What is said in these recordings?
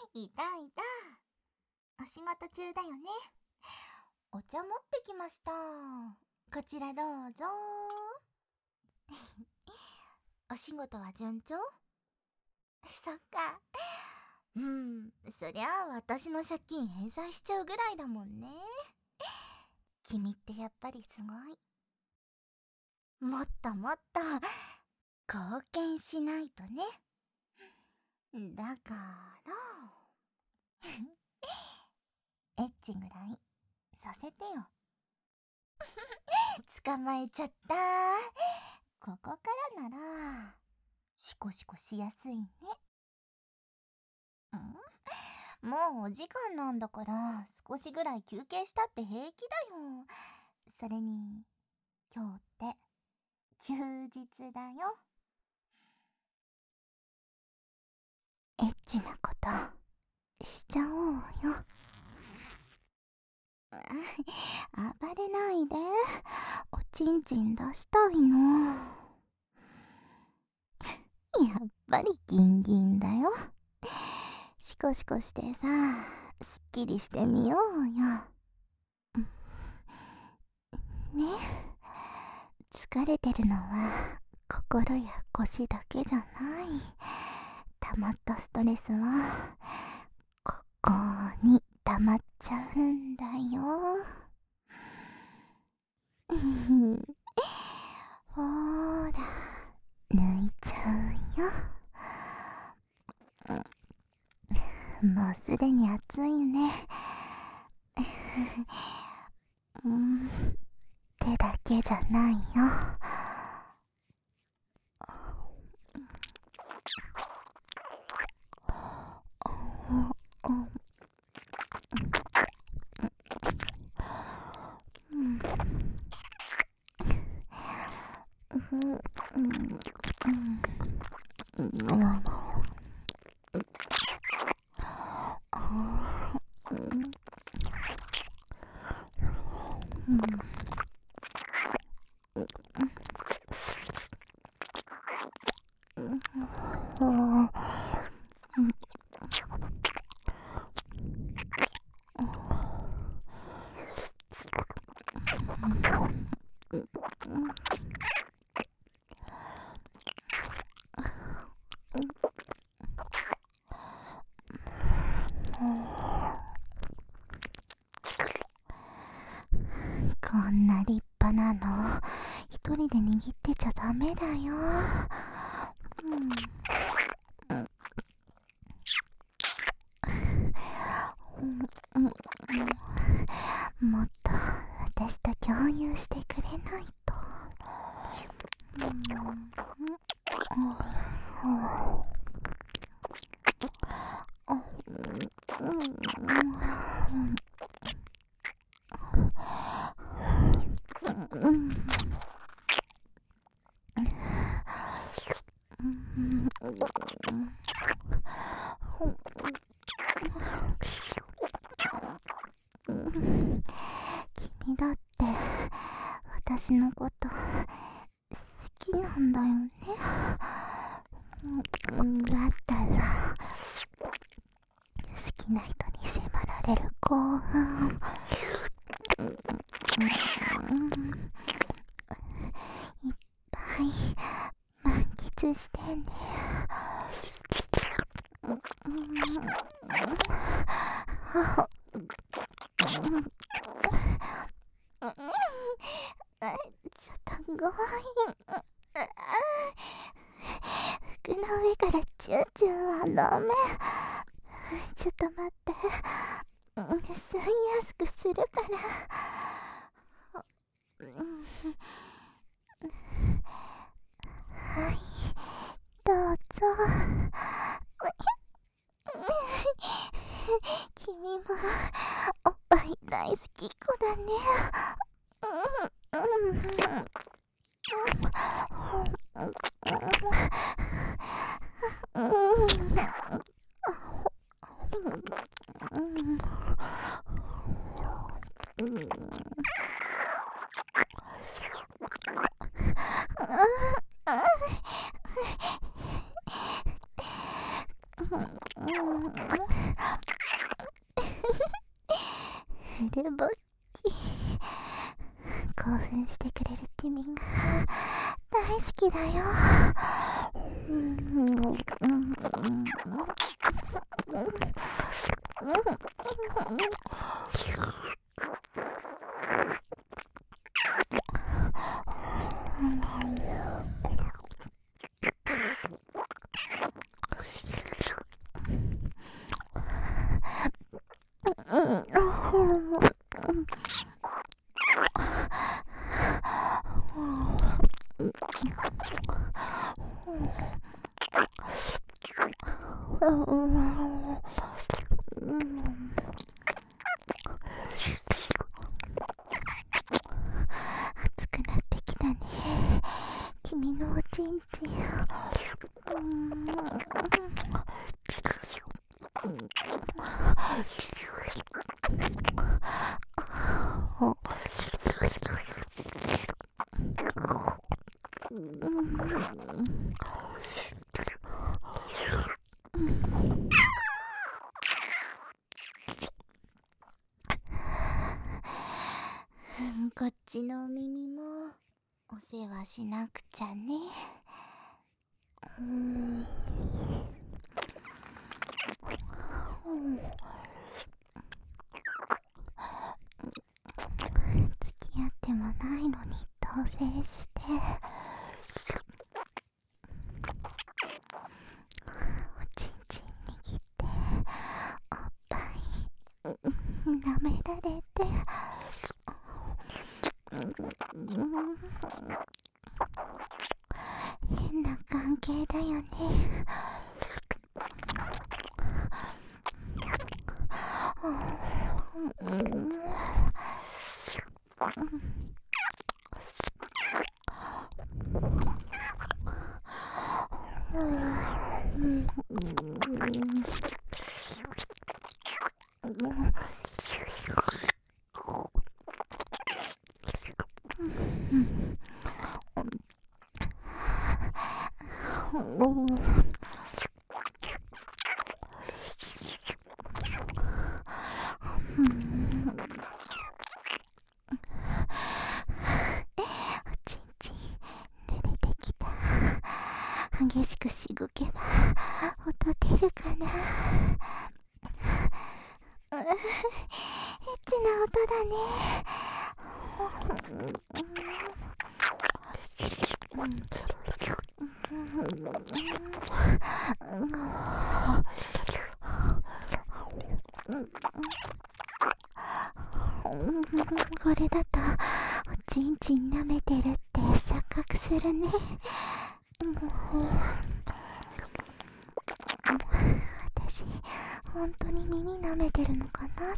いたいた。お仕事中だよね。お茶持ってきました。こちらどうぞ。お仕事は順調？そっか。そりゃあ私の借金返済しちゃうぐらいだもんね。君ってやっぱりすごい。もっともっと貢献しないとね。だからエッチぐらいさせてよ。捕まえちゃった。ここからならシコシコしやすいね。もうお時間なんだから少しぐらい休憩したって平気だよ。それに今日って休日だよ。エッチなことしちゃおうよ。暴れないで。おちんちん出したいの。やっぱりギンギンだよ。シコシコしてさ、すっきりしてみようよ。ね。疲れてるのは心や腰だけじゃない。溜まったストレスはここに溜まっちゃうんだよ。ほーら、抜いちゃうよ。もうすでに暑いね。手だけじゃないよ。こんな立派なの一人で握ってちゃダメだよ。もっと私と共有してくれないと。君だって私のこと好きなんだよね。だったら好きな人に迫られる興奮いっぱい満喫してね。ちょっと強引。服の上からチューチューはダメ。ちょっと待って。吸いやすくするから。はい、どうぞ。君もおっぱい大好き子だね。 フルボッキ。興奮してくれる君が大好きだよ。暑くなってきたね、君のおちんちん。こっちのお耳もお世話しなくちゃね。付き合ってもないのに同棲して、おちんちん握っておっぱい舐められて、変な関係だよね。激しくしごけば音出るかな。エッチな音だね。これだとおちんちん舐めてるって錯覚するね。私本当に耳舐めてるのかなって。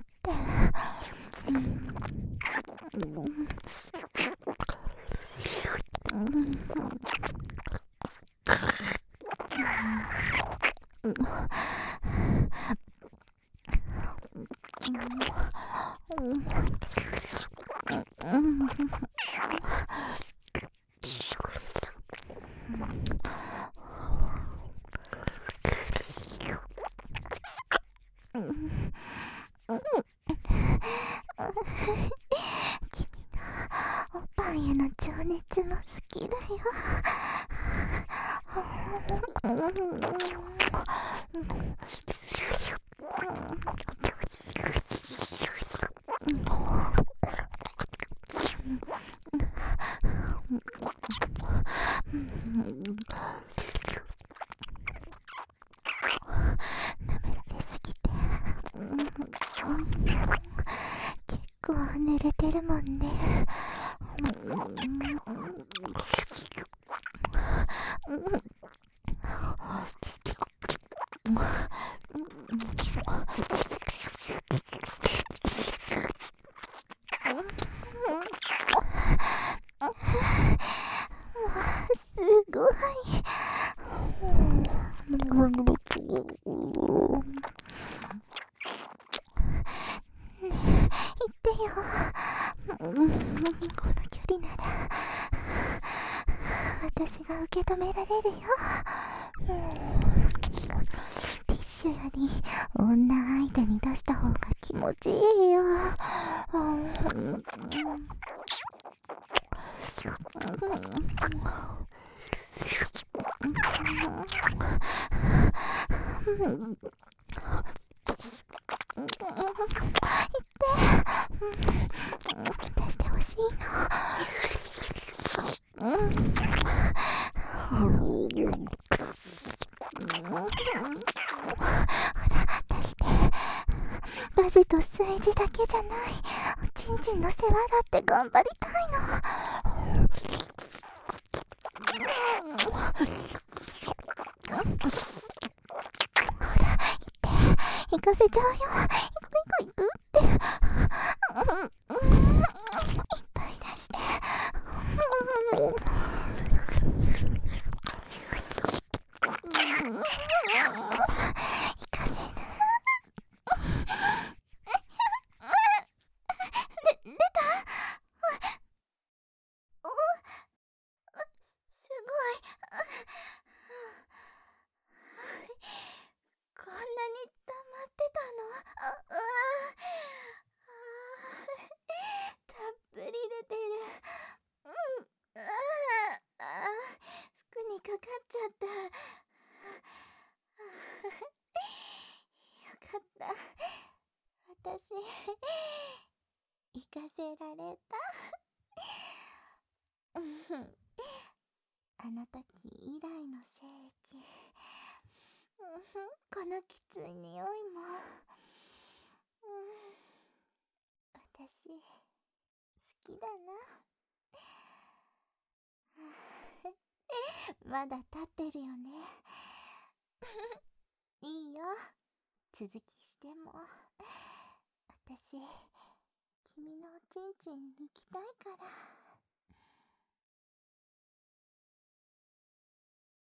君のおっぱいへの情熱も好きだよ。舐められすぎて結構濡れてるもんね。すごい。言ってよ。この距離なら私が受け止められるよ。ティッシシュより女相手に出した方が気持ちいいよ。出してほしいの。出して。ラジと炊事だけじゃない。おちんちんの世話だって頑張りたいの。行かせちゃうよ。行くって。いっぱい出して。行かせる。出た？すごい。こんなに溜まってたの？たっぷり出てる。服にかかっちゃった。よかった。私、行かせられた。あの時以来の性器。このきつい匂いも。私、好きだな。まだ立ってるよね。いいよ。続きしても。私、君のおちんちん抜きたいから。